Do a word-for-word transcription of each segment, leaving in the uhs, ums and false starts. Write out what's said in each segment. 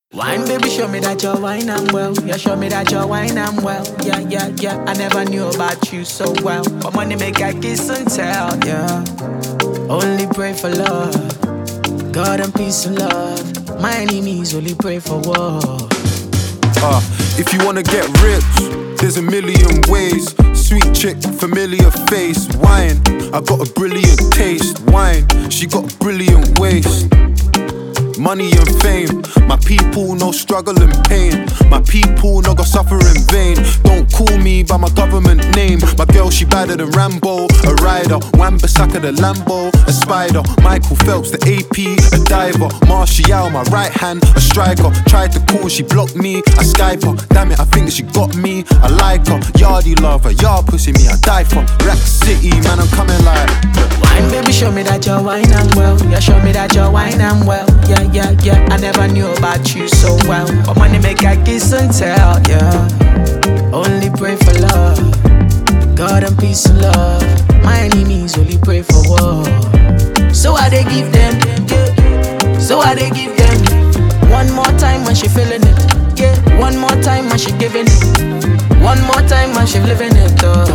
Wine, baby, show me that you're wine and well. Yeah, show me that you're wine and well. Yeah, yeah, yeah. I never knew about you so well, but money make I kiss and tell. Yeah, only pray for love, God and peace and love. My enemies only pray for war. Uh, if you wanna get rich, there's a million ways. Sweet chick, familiar face. Wine, I got a brilliant taste. Wine, she got a brilliant waist. Money and fame, my people no struggle and pain. My people no go suffer in vain. Don't call me by my government name. My girl she badder than Rambo, a rider. Wan-Bissaka the Lambo, a spider. Michael Phelps the A P, a diver. Martial my right hand, a striker. Tried to call, she blocked me, I Skype her. Damn it, I think that she got me, I like her. Yardie lover, yard pussy me, I die for. Rack City, man I'm coming like wine, baby, show me that you're wine and well. Yeah, show me that you're wine and well. Yeah, yeah, yeah. I never knew about you so well, but money make I kiss and tell. Yeah, only pray for love, God and peace and love. My enemies only pray for war. So I they give them, yeah. So I they give them. One more time when she feeling it, yeah. One more time when she giving it. One more time when she living it. Uh.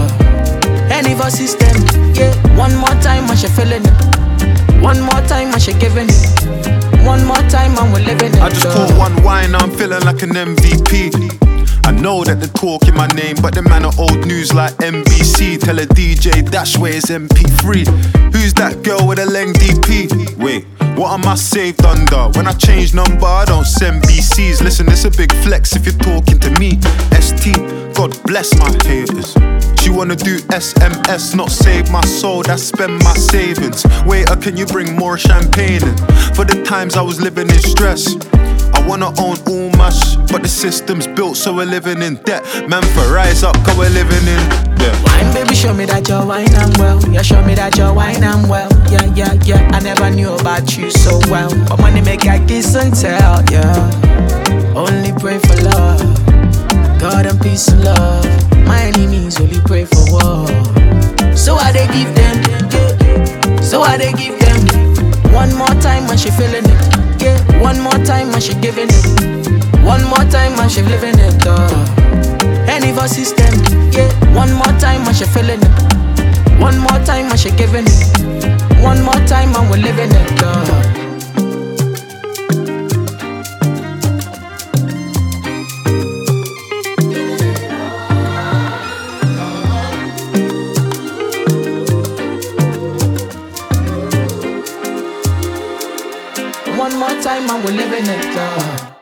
Any of our system, yeah. One more time when she feeling it. One more time when she giving it. One more time and we're living it. I just caught one wine, I'm feeling like an M V P. I know that they're talking my name, but the man are old news like N B C. Tell a D J dash where it's M P three. Who's that girl with a leng D P? Wait, what am I saved under? When I change number, I don't send B Cs. Listen, it's a big flex if you're talking to me. S T, God bless my haters. She wanna do S M S, not save my soul, that's spend my savings. Waiter, can you bring more champagne in? For the times I was living in stress, I wanna own all my sh, but the system's built so we're living in debt. Man, for rise up, cause we're living in debt. Wine, baby, show me that you're wine and well. Yeah, show me that you're wine and well. Yeah, yeah, yeah. I never knew about you so well, but money make I kiss and tell. Yeah, only pray for love, God and peace and love. My enemies only pray for war. So I they give them, yeah. So I they give them. One more time when she feeling it, yeah. One more time when she giving it. One more time when she living it. Uh. Any of our system, yeah. One more time when she feeling it. One more time when she giving it. One more time and we're living it. Uh. One more time and we're living it. Uh.